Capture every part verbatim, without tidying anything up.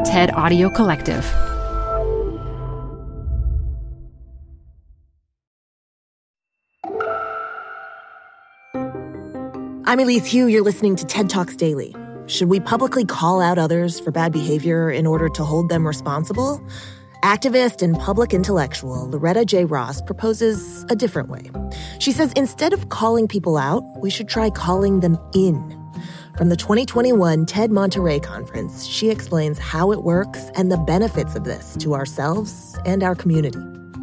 TED Audio Collective. I'm Elise Hu. You're listening to TED Talks Daily. Should we publicly call out others for bad behavior in order to hold them responsible? Activist and public intellectual Loretta J. Ross proposes a different way. She says instead of calling people out, we should try calling them in. From the twenty twenty-one TED Monterey Conference, she explains how it works and the benefits of this to ourselves and our community.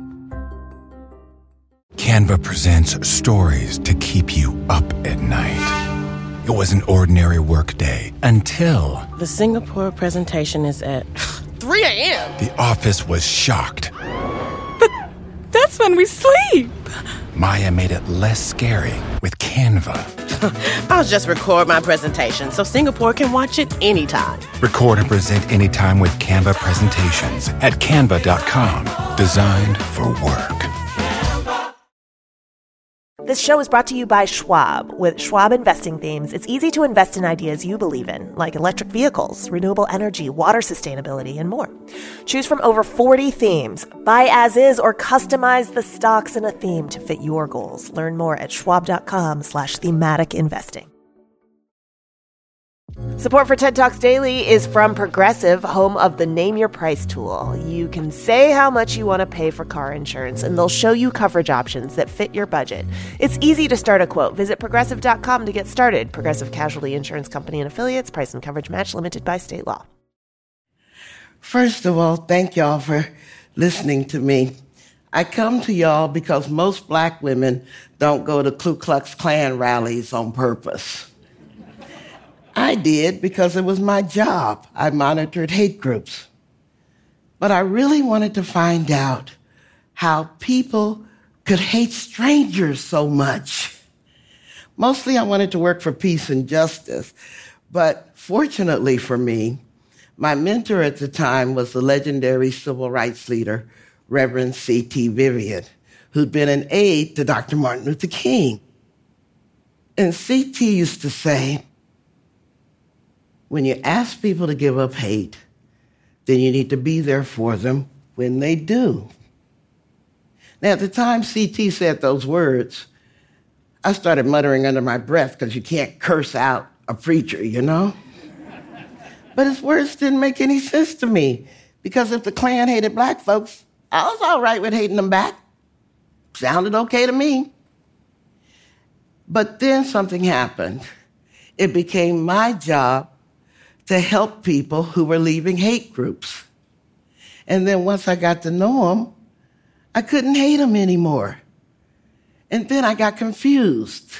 Canva presents stories to keep you up at night. It was an ordinary workday until... The Singapore presentation is at three a.m. The office was shocked. But that's when we sleep. Maya made it less scary with Canva. I'll just record my presentation so Singapore can watch it anytime. Record and present anytime with Canva presentations at canva dot com. Designed for work. This show is brought to you by Schwab. With Schwab investing themes, it's easy to invest in ideas you believe in, like electric vehicles, renewable energy, water sustainability, and more. Choose from over forty themes. Buy as is or customize the stocks in a theme to fit your goals. Learn more at schwab.com slash thematic investing. Support for TED Talks Daily is from Progressive, home of the Name Your Price tool. You can say how much you want to pay for car insurance, and they'll show you coverage options that fit your budget. It's easy to start a quote. Visit progressive dot com to get started. Progressive Casualty Insurance Company and Affiliates. Price and coverage match limited by state law. First of all, thank y'all for listening to me. I come to y'all because most black women don't go to Ku Klux Klan rallies on purpose. I did because it was my job. I monitored hate groups. But I really wanted to find out how people could hate strangers so much. Mostly I wanted to work for peace and justice. But fortunately for me, my mentor at the time was the legendary civil rights leader, Reverend C T Vivian, who'd been an aide to Doctor Martin Luther King. And C T used to say, when you ask people to give up hate, then you need to be there for them when they do. Now, at the time C T said those words, I started muttering under my breath because you can't curse out a preacher, you know? But his words didn't make any sense to me because if the Klan hated black folks, I was all right with hating them back. Sounded okay to me. But then something happened. It became my job to help people who were leaving hate groups. And then once I got to know them, I couldn't hate them anymore. And then I got confused.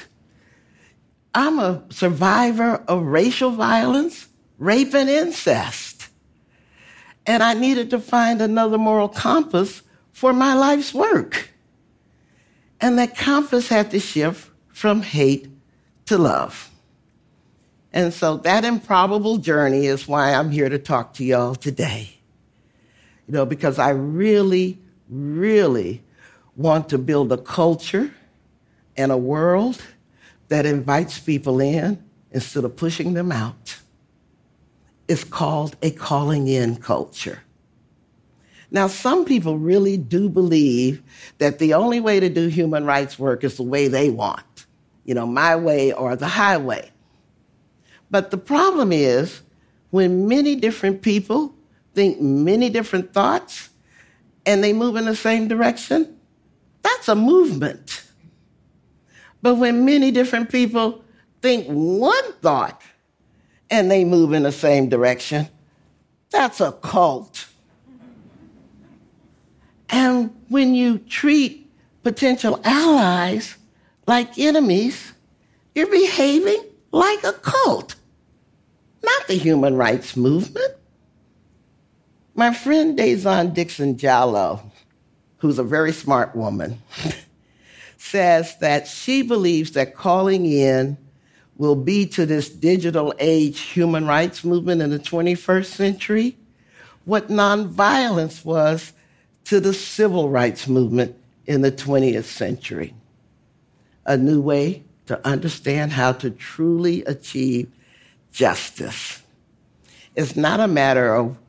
I'm a survivor of racial violence, rape, and incest. And I needed to find another moral compass for my life's work. And that compass had to shift from hate to love. And so that improbable journey is why I'm here to talk to y'all today. You know, because I really, really want to build a culture and a world that invites people in instead of pushing them out. It's called a calling in culture. Now, some people really do believe that the only way to do human rights work is the way they want. You know, my way or the highway. But the problem is, when many different people think many different thoughts and they move in the same direction, that's a movement. But when many different people think one thought and they move in the same direction, that's a cult. And when you treat potential allies like enemies, you're behaving like a cult. Not the human rights movement. My friend Dazon Dixon Jallow, who's a very smart woman, says that she believes that calling in will be to this digital age human rights movement in the twenty-first century what nonviolence was to the civil rights movement in the twentieth century. A new way to understand how to truly achieve justice. It's not a matter of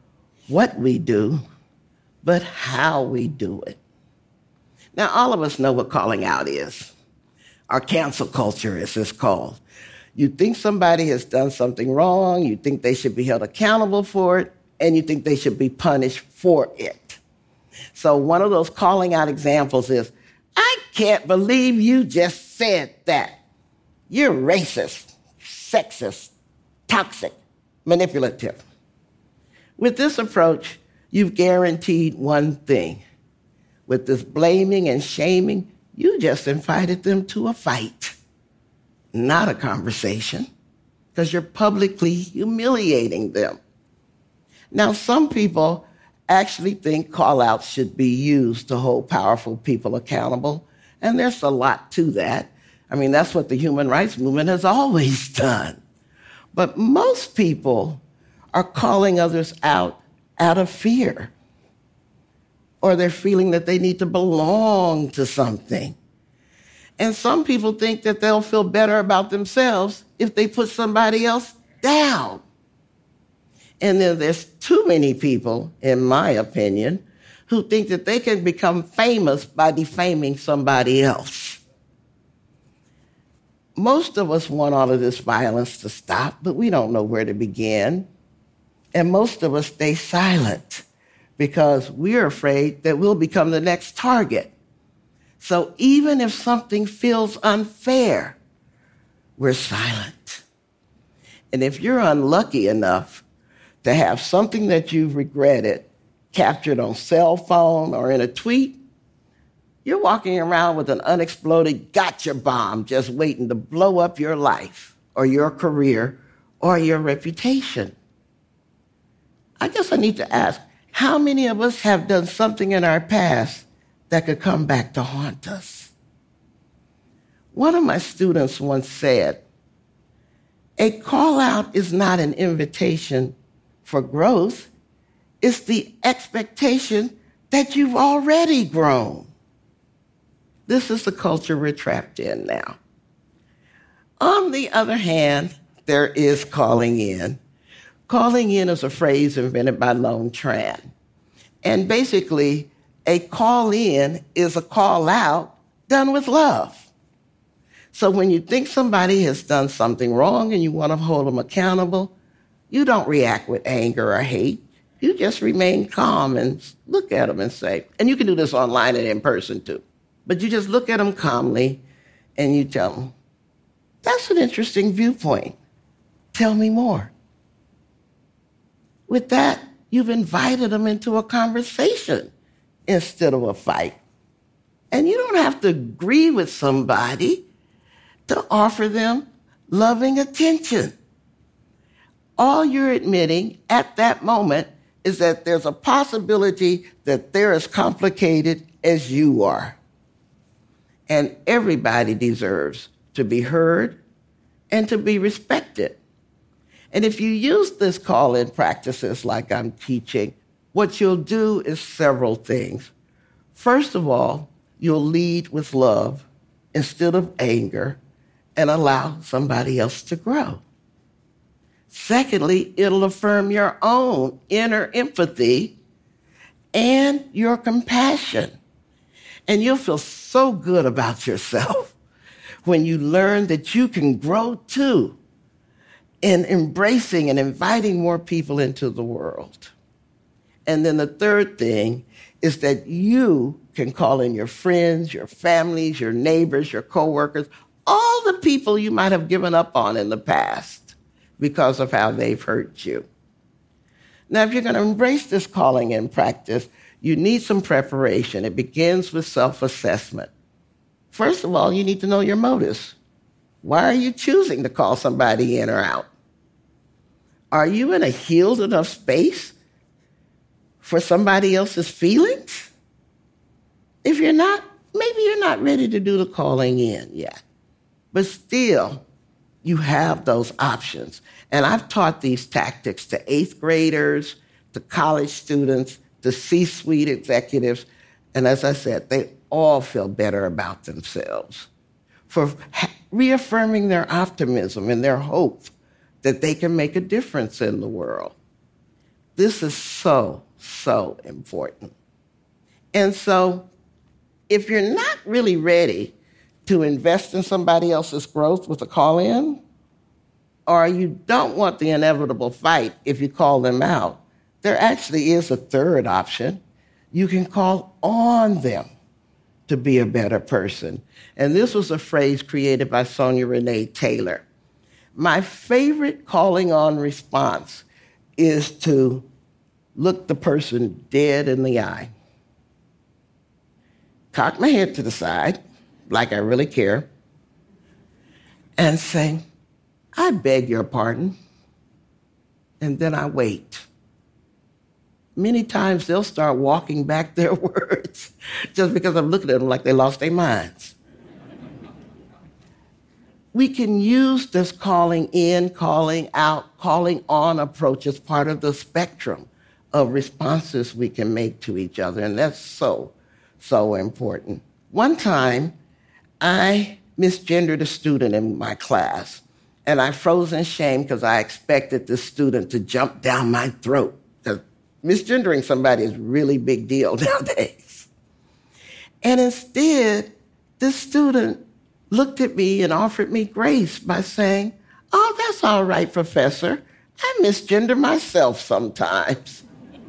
what we do, but how we do it. Now, all of us know what calling out is. Our cancel culture, as it's called. You think somebody has done something wrong, you think they should be held accountable for it, and you think they should be punished for it. So one of those calling out examples is, I can't believe you just said that. You're racist, sexist, toxic, manipulative. With this approach, you've guaranteed one thing. With this blaming and shaming, you just invited them to a fight, not a conversation, because you're publicly humiliating them. Now, some people actually think call-outs should be used to hold powerful people accountable, and there's a lot to that. I mean, that's what the human rights movement has always done. But most people are calling others out out of fear, or they're feeling that they need to belong to something. And some people think that they'll feel better about themselves if they put somebody else down. And then there's too many people, in my opinion, who think that they can become famous by defaming somebody else. Most of us want all of this violence to stop, but we don't know where to begin. And most of us stay silent because we're afraid that we'll become the next target. So even if something feels unfair, we're silent. And if you're unlucky enough to have something that you've regretted captured on cell phone or in a tweet, you're walking around with an unexploded gotcha bomb just waiting to blow up your life or your career or your reputation. I guess I need to ask, how many of us have done something in our past that could come back to haunt us? One of my students once said, a call out is not an invitation for growth. It's the expectation that you've already grown. This is the culture we're trapped in now. On the other hand, there is calling in. Calling in is a phrase invented by Lone Tran. And basically, a call in is a call out done with love. So when you think somebody has done something wrong and you want to hold them accountable, you don't react with anger or hate. You just remain calm and look at them and say, and you can do this online and in person too, but you just look at them calmly and you tell them, that's an interesting viewpoint. Tell me more. With that, you've invited them into a conversation instead of a fight. And you don't have to agree with somebody to offer them loving attention. All you're admitting at that moment is that there's a possibility that they're as complicated as you are. And everybody deserves to be heard and to be respected. And if you use this call-in practices like I'm teaching, what you'll do is several things. First of all, you'll lead with love instead of anger and allow somebody else to grow. Secondly, it'll affirm your own inner empathy and your compassion. And you'll feel so good about yourself when you learn that you can grow too in embracing and inviting more people into the world. And then the third thing is that you can call in your friends, your families, your neighbors, your coworkers, all the people you might have given up on in the past because of how they've hurt you. Now, if you're going to embrace this calling in practice, you need some preparation. It begins with self-assessment. First of all, you need to know your motives. Why are you choosing to call somebody in or out? Are you in a healed enough space for somebody else's feelings? If you're not, maybe you're not ready to do the calling in yet. But still, you have those options. And I've taught these tactics to eighth graders, to college students, to C-suite executives. And as I said, they all feel better about themselves for reaffirming their optimism and their hope that they can make a difference in the world. This is so, so important. And so if you're not really ready to invest in somebody else's growth with a call-in, or you don't want the inevitable fight if you call them out, there actually is a third option. You can call on them to be a better person. And this was a phrase created by Sonia Renee Taylor. My favorite calling on response is to look the person dead in the eye, cock my head to the side, like I really care, and say, I beg your pardon, and then I wait. Many times they'll start walking back their words just because I'm looking at them like they lost their minds. We can use this calling in, calling out, calling on approach as part of the spectrum of responses we can make to each other, and that's so, so important. One time, I misgendered a student in my class, and I froze in shame because I expected the student to jump down my throat. Because misgendering somebody is a really big deal nowadays. And instead, this student looked at me and offered me grace by saying, oh, that's all right, Professor. I misgender myself sometimes.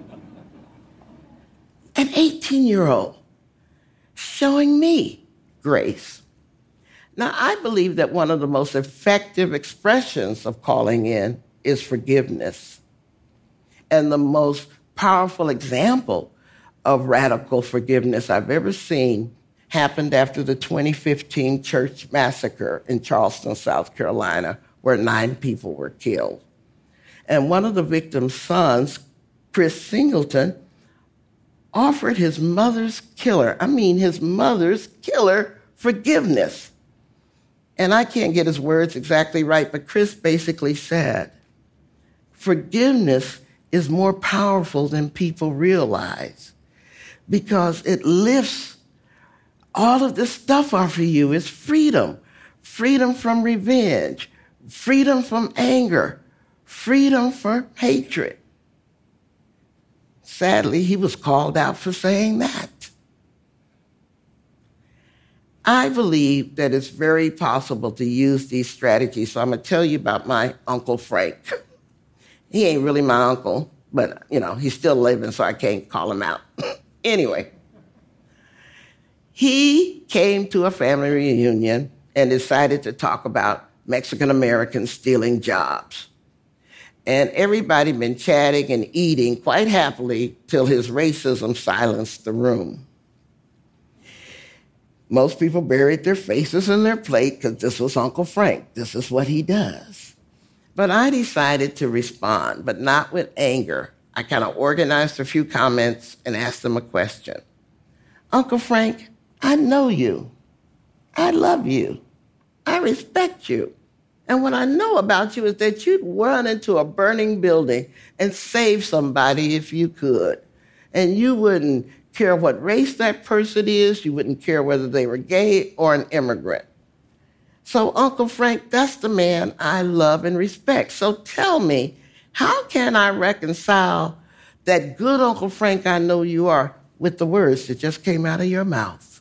An eighteen-year-old showing me grace. Now, I believe that one of the most effective expressions of calling in is forgiveness. And the most powerful example of radical forgiveness I've ever seen happened after the twenty fifteen church massacre in Charleston, South Carolina, where nine people were killed. And one of the victims' sons, Chris Singleton, offered his mother's killer, I mean his mother's killer, forgiveness. And I can't get his words exactly right, but Chris basically said, forgiveness is more powerful than people realize because it lifts all of this stuff off of you. It's freedom, freedom from revenge, freedom from anger, freedom from hatred. Sadly, he was called out for saying that. I believe that it's very possible to use these strategies. So I'm going to tell you about my Uncle Frank. He ain't really my uncle, but, you know, he's still living, so I can't call him out. Anyway, he came to a family reunion and decided to talk about Mexican Americans stealing jobs. And everybody been chatting and eating quite happily till his racism silenced the room. Most people buried their faces in their plate because this was Uncle Frank. This is what he does. But I decided to respond, but not with anger. I kind of organized a few comments and asked him a question. Uncle Frank, I know you. I love you. I respect you. And what I know about you is that you'd run into a burning building and save somebody if you could. And you wouldn't care what race that person is. You wouldn't care whether they were gay or an immigrant. So, Uncle Frank, that's the man I love and respect. So tell me, how can I reconcile that good Uncle Frank I know you are with the words that just came out of your mouth?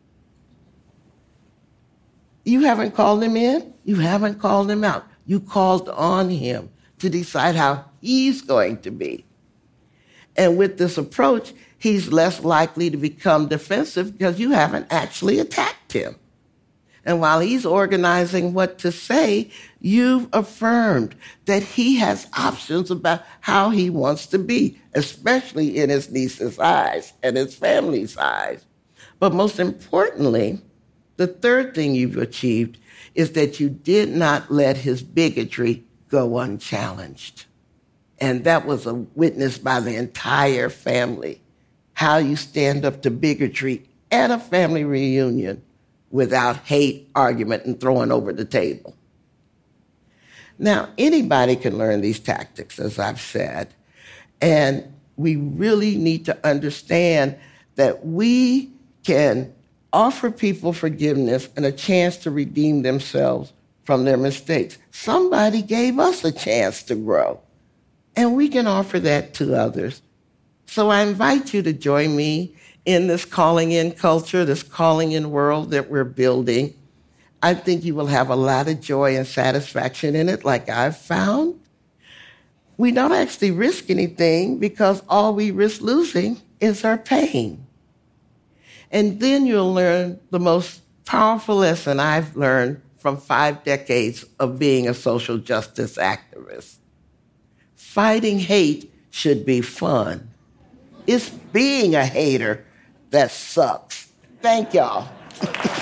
You haven't called him in. You haven't called him out. You called on him to decide how he's going to be. And with this approach, he's less likely to become defensive because you haven't actually attacked him. And while he's organizing what to say, you've affirmed that he has options about how he wants to be, especially in his niece's eyes and his family's eyes. But most importantly, the third thing you've achieved is that you did not let his bigotry go unchallenged. And that was a witness by the entire family, how you stand up to bigotry at a family reunion without hate, argument, and throwing over the table. Now, anybody can learn these tactics, as I've said, and we really need to understand that we can offer people forgiveness and a chance to redeem themselves from their mistakes. Somebody gave us a chance to grow. And we can offer that to others. So I invite you to join me in this calling in culture, this calling in world that we're building. I think you will have a lot of joy and satisfaction in it, like I've found. We don't actually risk anything because all we risk losing is our pain. And then you'll learn the most powerful lesson I've learned from five decades of being a social justice activist. Fighting hate should be fun. It's being a hater that sucks. Thank y'all.